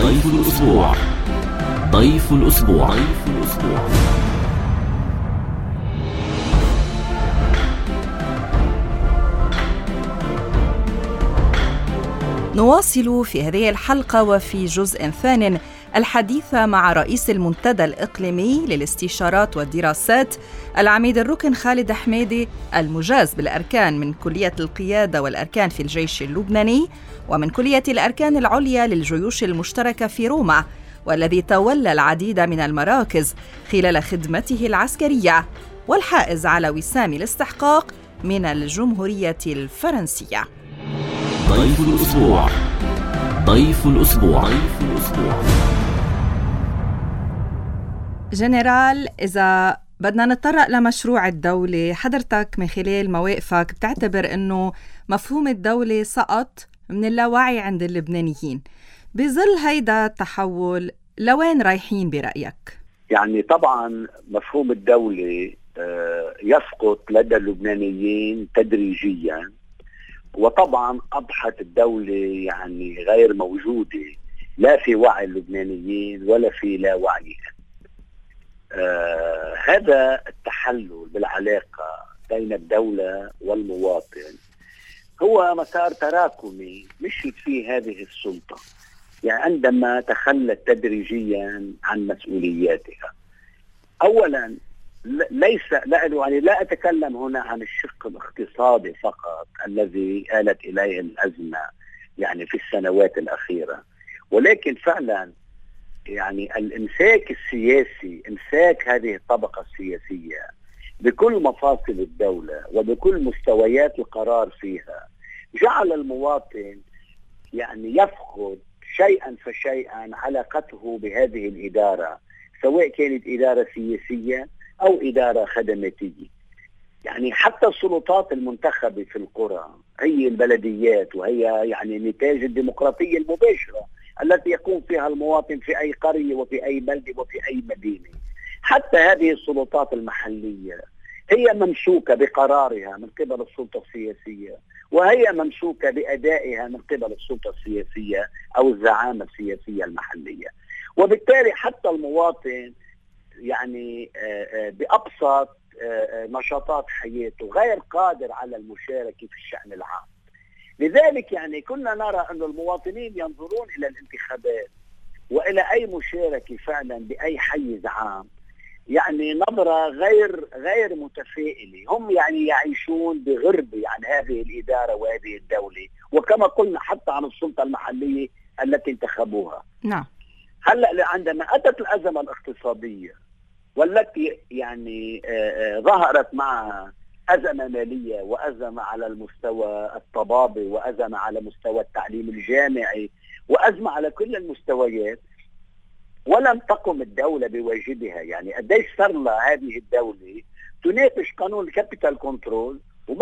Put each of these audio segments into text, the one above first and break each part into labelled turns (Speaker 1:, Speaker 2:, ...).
Speaker 1: ضيف الأسبوع. ضيف الأسبوع.
Speaker 2: نواصل في هذه الحلقة وفي جزء ثان الحديث مع رئيس المنتدى الإقليمي للاستشارات والدراسات العميد الركن خالد حميدي، المجاز بالأركان من كلية القيادة والأركان في الجيش اللبناني ومن كلية الأركان العليا للجيوش المشتركة في روما، والذي تولى العديد من المراكز خلال خدمته العسكرية، والحائز على وسام الاستحقاق من الجمهورية الفرنسية.
Speaker 1: ضيف الأسبوع.
Speaker 2: جنرال، إذا بدنا نتطرق لمشروع الدولة، حضرتك من خلال مواقفك بتعتبر أنه مفهوم الدولة سقط من اللاوعي عند اللبنانيين. بظل هيدا التحول لوين رايحين برأيك؟
Speaker 3: يعني طبعا مفهوم الدولة يسقط لدى اللبنانيين تدريجيا، وطبعا أضحت الدولة يعني غير موجودة لا في وعي اللبنانيين ولا في لا وعيهم. هذا التحلل بالعلاقة بين الدولة والمواطن هو مسار تراكمي مشيت فيه هذه السلطة، يعني عندما تخلت تدريجيا عن مسؤولياتها. أولا لا أتكلم هنا عن الشق الاقتصادي فقط الذي آلت إليه الأزمة يعني في السنوات الأخيرة، ولكن فعلا يعني الإمساك السياسي، إمساك هذه الطبقة السياسية بكل مفاصل الدولة وبكل مستويات القرار فيها، جعل المواطن يعني يفقد شيئا فشيئا علاقته بهذه الإدارة، سواء كانت إدارة سياسية أو إدارة خدماتية. يعني حتى السلطات المنتخبة في القرى هي البلديات، وهي يعني نتاج الديمقراطية المباشرة التي يقوم فيها المواطن في أي قرية وفي أي بلدة وفي أي مدينة. حتى هذه السلطات المحلية هي ممسوكة بقرارها من قبل السلطة السياسية، وهي ممسوكة بأدائها من قبل السلطة السياسية أو الزعامة السياسية المحلية. وبالتالي حتى المواطن يعني بأبسط نشاطات حياته غير قادر على المشاركة في الشأن العام. لذلك يعني كنا نرى أن المواطنين ينظرون إلى الانتخابات وإلى أي مشاركة فعلا بأي حيز عام يعني نظرة غير متفائلة. هم يعني يعيشون بغربة عن هذه الإدارة وهذه الدولة، وكما قلنا حتى عن السلطة المحلية التي انتخبوها.
Speaker 2: نعم.
Speaker 3: هلأ عندما أتت الأزمة الاقتصادية والتي يعني ظهرت معها أزمة مالية وأزمة على المستوى الطبابي وأزمة على مستوى التعليم الجامعي وأزمة على كل المستويات، ولم تقم الدولة بواجبها. يعني قديش صار لها هذه الدولة تناقش قانون الكابيتال كنترول، وما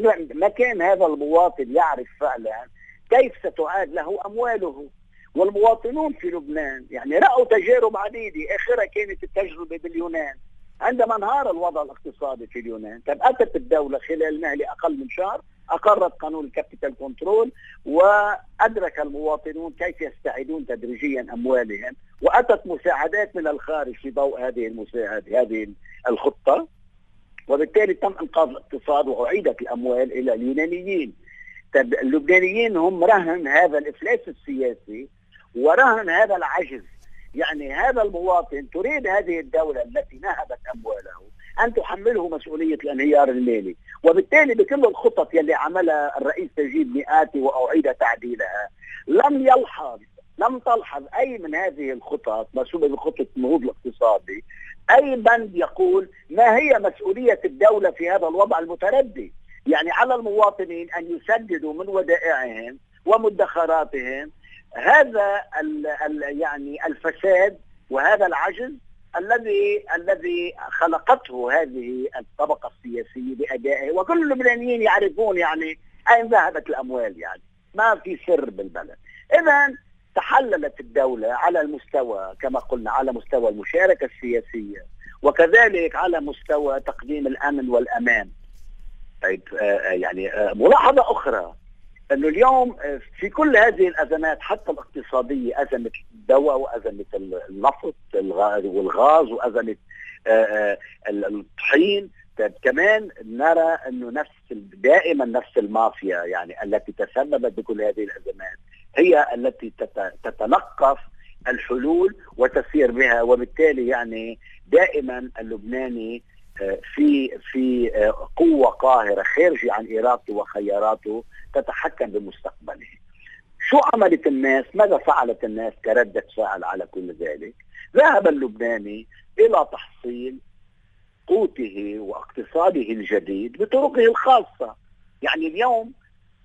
Speaker 3: كان هذا المواطن يعرف فعلا كيف ستعاد له أمواله. والمواطنون في لبنان يعني رأوا تجارب عديدة، آخرها كانت التجربة باليونان عندما انهار الوضع الاقتصادي في اليونان. أتت الدولة خلال نهل أقل من شهر أقرت قانون الكابيتال كنترول، وأدرك المواطنون كيف يستعيدون تدريجيا أموالهم، وأتت مساعدات من الخارج في ضوء هذه الخطة، وبالتالي تم إنقاذ الاقتصاد وأعيدت الأموال إلى اليونانيين. اللبنانيين هم رهن هذا الإفلاس السياسي ورهن هذا العجز. يعني هذا المواطن تريد هذه الدولة التي نهبت أمواله أن تحمله مسؤولية الانهيار المالي، وبالتالي بكل الخطط يلي عملها الرئيس تجيب مئات وأعيد تعديلها لم تلحظ أي من هذه الخطط مرسومة بخطة النهوض الاقتصادي أي بند يقول ما هي مسؤولية الدولة في هذا الوضع المتردي. يعني على المواطنين أن يسددوا من ودائعهم ومدخراتهم هذا يعني الفساد وهذا العجز الذي خلقته هذه الطبقة السياسية بأدائه، وكل اللبنانيين يعرفون يعني أين ذهبت الأموال، يعني ما في سر بالبلد. إذن تحللت الدولة على المستوى كما قلنا على مستوى المشاركة السياسية، وكذلك على مستوى تقديم الأمن والأمان. طيب يعني ملاحظة أخرى، انه اليوم في كل هذه الازمات حتى الاقتصاديه، ازمه الدواء وازمه النفط والغاز وازمه الطحين، كمان نرى انه دائما نفس المافيا يعني التي تسببت بكل هذه الازمات هي التي تتلقف الحلول وتسير بها، وبالتالي يعني دائما اللبناني في قوة قاهرة خارجة عن إرادته وخياراته تتحكم بمستقبله. شو عملت الناس؟ ماذا فعلت الناس كردة فعل على كل ذلك؟ ذهب اللبناني إلى تحصيل قوته واقتصاده الجديد بطرقه الخاصة. يعني اليوم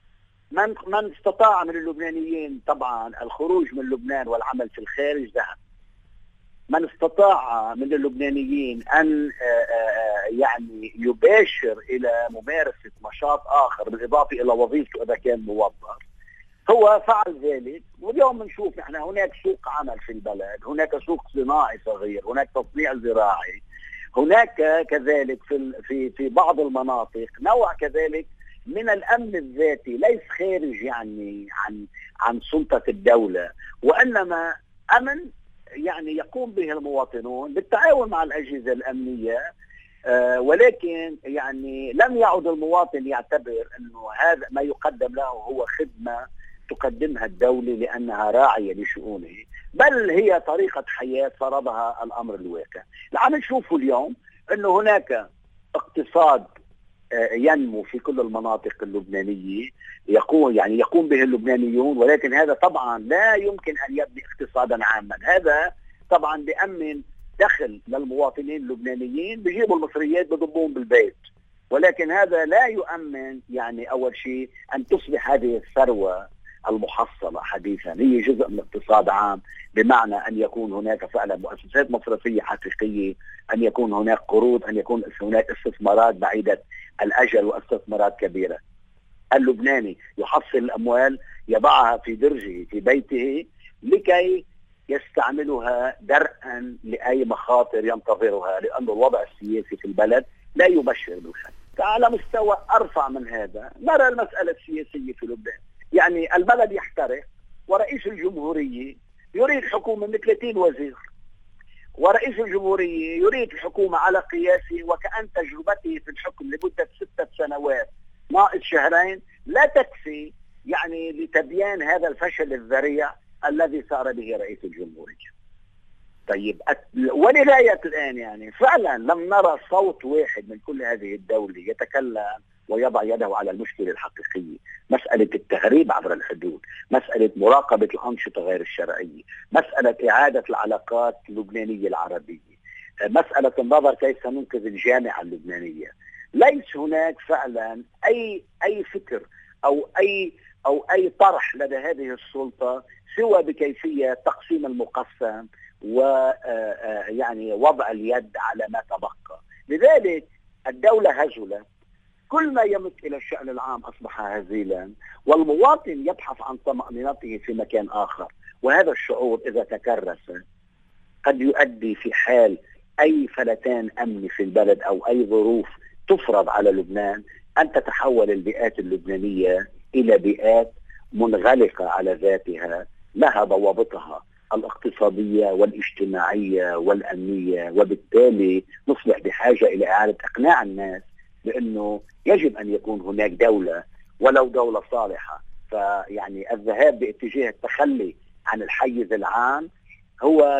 Speaker 3: من استطاع من اللبنانيين طبعا الخروج من لبنان والعمل في الخارج ذهب. من استطاع من اللبنانيين أن يعني يباشر إلى ممارسة نشاط آخر بالإضافة إلى وظيفته إذا كان موظف هو فعل ذلك. واليوم بنشوف نحن هناك سوق عمل في البلد، هناك سوق صناعي صغير، هناك تصنيع زراعي، هناك كذلك في بعض المناطق نوع كذلك من الأمن الذاتي ليس خارج يعني عن سلطة الدولة، وإنما أمن يعني يقوم به المواطنون بالتعاون مع الأجهزة الأمنية. ولكن يعني لم يعد المواطن يعتبر أنه هذا ما يقدم له هو خدمة تقدمها الدولة لأنها راعية لشؤونه، بل هي طريقة حياة فرضها الأمر الواقع. العم نشوفه اليوم أنه هناك اقتصاد ينمو في كل المناطق اللبنانية يقوم به اللبنانيون، ولكن هذا طبعا لا يمكن أن يبني اقتصادا عاما. هذا طبعا بيأمن دخل للمواطنين اللبنانيين، بيجيبوا المصريات بضبون بالبيت، ولكن هذا لا يؤمن يعني أول شيء أن تصبح هذه الثروة المحصلة حديثا هي جزء من اقتصاد عام، بمعنى أن يكون هناك فعلا مؤسسات مصرفية حقيقية، أن يكون هناك قروض، أن يكون هناك استثمارات بعيدة الأجل واستثمارات كبيرة. اللبناني يحصل الأموال يضعها في درجه في بيته لكي يستعملها درءا لأي مخاطر ينتظرها، لأن الوضع السياسي في البلد لا يبشر بالخير. على مستوى أرفع من هذا نرى المسألة السياسية في لبنان، يعني البلد يحترق ورئيس الجمهورية يريد حكومة من 30 وزير، ورئيس الجمهورية يريد الحكومة على قياسه وكأن تجربته في الحكم لمدة 6 سنوات ناقص شهرين لا تكفي يعني لتبيان هذا الفشل الذريع الذي صار به رئيس الجمهورية. طيب ولغاية الآن يعني فعلا لم نرى صوت واحد من كل هذه الدولة يتكلم ويضع يده على المشكلة الحقيقية، مسألة التهريب عبر الحدود، مسألة مراقبة الأنشطة غير الشرعية، مسألة إعادة العلاقات اللبنانية العربية، مسألة النظر كيف سننقذ الجامعة اللبنانية. ليس هناك فعلا أي فكر أو أي طرح لدى هذه السلطة سوى بكيفية تقسيم المقسم ويعني وضع اليد على ما تبقى. لذلك الدولة هزلت، كل ما يمت إلى الشأن العام أصبح هزيلا، والمواطن يبحث عن طمأنينته في مكان آخر. وهذا الشعور إذا تكرس قد يؤدي في حال أي فلتان أمني في البلد أو أي ظروف تفرض على لبنان أن تتحول البيئات اللبنانية إلى بيئات منغلقة على ذاتها، لها ضوابطها الاقتصادية والاجتماعية والأمنية، وبالتالي نصبح بحاجة إلى إعادة إقناع الناس بأنه يجب أن يكون هناك دولة ولو دولة صالحة. فيعني الذهاب باتجاه التخلي عن الحيز العام هو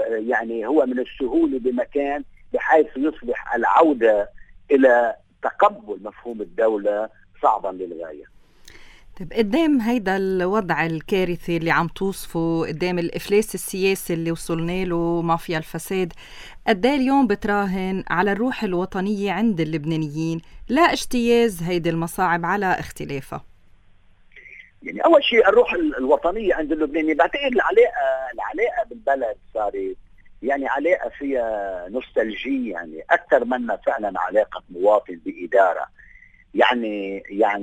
Speaker 3: من السهولة بمكان بحيث يصبح العودة إلى تقبل مفهوم الدولة صعبا للغاية.
Speaker 2: طيب قدام هيدا الوضع الكارثي اللي عم توصفه، قدام الإفلاس السياسي اللي وصلنا له، مافيا الفساد، قدام اليوم بتراهن على الروح الوطنية عند اللبنانيين لا اجتياز هيدي المصاعب على اختلافها؟
Speaker 3: يعني أول شيء الروح الوطنية عند اللبنانيين، بعتقد العلاقة بالبلد صارت يعني علاقة فيها نوستالجية، يعني أكثر منها فعلا علاقة مواطن بإدارة. يعني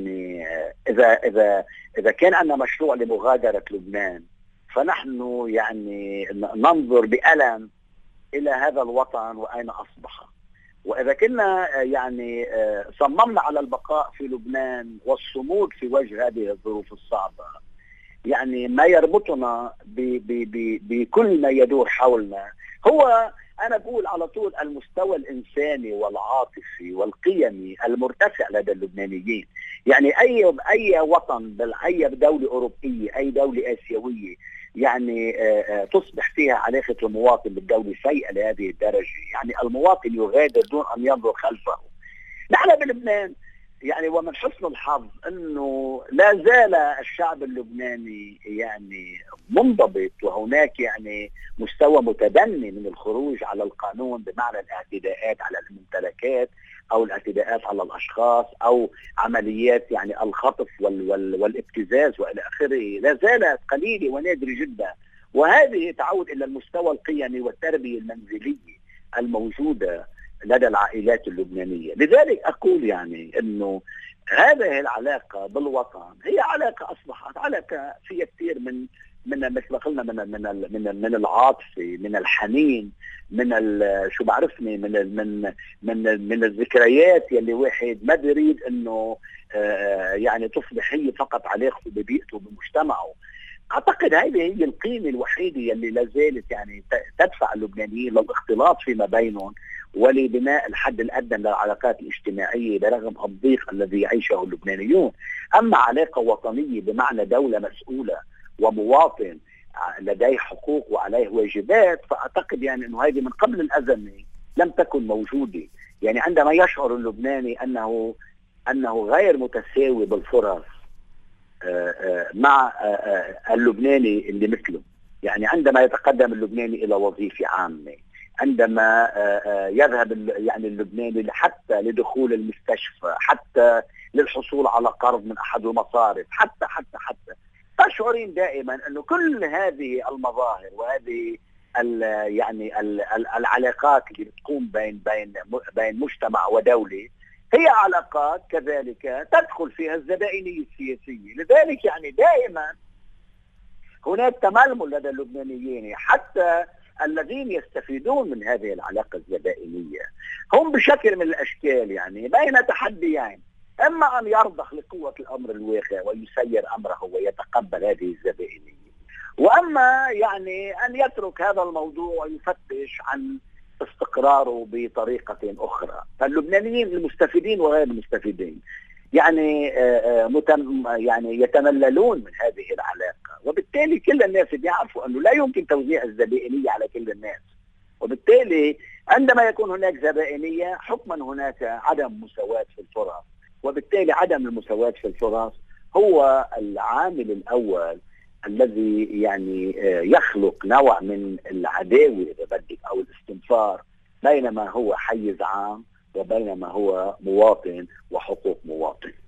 Speaker 3: إذا كان عندنا مشروع لمغادرة لبنان فنحن يعني ننظر بألم إلى هذا الوطن وأين أصبح. وإذا كنا يعني صممنا على البقاء في لبنان والصمود في وجه هذه الظروف الصعبة، يعني ما يربطنا بكل ما يدور حولنا هو، أنا بقول على طول، المستوى الإنساني والعاطفي والقيمي المرتفع لدى اللبنانيين. يعني أي وطن، بل أي دولة أوروبية، أي دولة آسيوية يعني تصبح فيها علاقة المواطن بالدولة سيئة لهذه الدرجة، يعني المواطن يغادر دون أن ينظر خلفه. نحن بلبنان يعني ومن حسن الحظ أنه لا زال الشعب اللبناني يعني منضبط، وهناك يعني مستوى متدني من الخروج على القانون بمعنى الاعتداءات على الممتلكات أو الاعتداءات على الأشخاص أو عمليات يعني الخطف والابتزاز وإلى آخره، لا زالت قليلة ونادرة جدا. وهذه تعود إلى المستوى القيمي والتربية المنزلية الموجودة لدى العائلات اللبنانية. لذلك أقول يعني أنه هذه العلاقة بالوطن هي علاقة أصبحت علاقة فيها كثير من مثل ما قلنا من العاطفة، من الحنين، من شو بعرفني من الذكريات يلي واحد ما بيريد انه يعني تصبح هي فقط علاقته ببيئته بمجتمعه. اعتقد هذه هي القيمة الوحيدة يلي لا زالت يعني تدفع اللبنانيين للاختلاط فيما بينهم ولبناء الحد الأدنى للعلاقات الاجتماعية برغم الضيق الذي يعيشه اللبنانيون. أما علاقة وطنية بمعنى دولة مسؤولة ومواطن لديه حقوق وعليه واجبات، فأعتقد يعني أنه هذه من قبل الأزمة لم تكن موجودة. يعني عندما يشعر اللبناني أنه غير متساوي بالفرص مع اللبناني اللي مثله، يعني عندما يتقدم اللبناني إلى وظيفة عامة، عندما يذهب يعني اللبناني حتى لدخول المستشفى، حتى للحصول على قرض من أحد المصارف، حتى تشعرين دائما أنه كل هذه المظاهر وهذه يعني العلاقات اللي بتقوم بين مجتمع ودولة هي علاقات كذلك تدخل فيها الزبائنية السياسية. لذلك يعني دائما هناك تململ لدى اللبنانيين، حتى الذين يستفيدون من هذه العلاقة الزبائنية هم بشكل من الأشكال يعني بين تحديين: إما أن يرضخ لقوة الأمر الواقع ويسير أمره ويتقبل هذه الزبائنية، وأما يعني أن يترك هذا الموضوع ويفتش عن استقراره بطريقة أخرى. فاللبنانيين المستفيدين وغير المستفيدين يعني يعني يتمللون من هذه العلاقة، وبالتالي كل الناس بيعرفوا أنه لا يمكن توزيع الزبائنية على كل الناس، وبالتالي عندما يكون هناك زبائنية حكما هناك عدم مساواة في الفرص، وبالتالي عدم المساواة في الفرص هو العامل الأول الذي يعني يخلق نوع من العداوة إذا بدك أو الاستنفار بينما هو حيز عام وبينما هو مواطن وحقوق مواطن.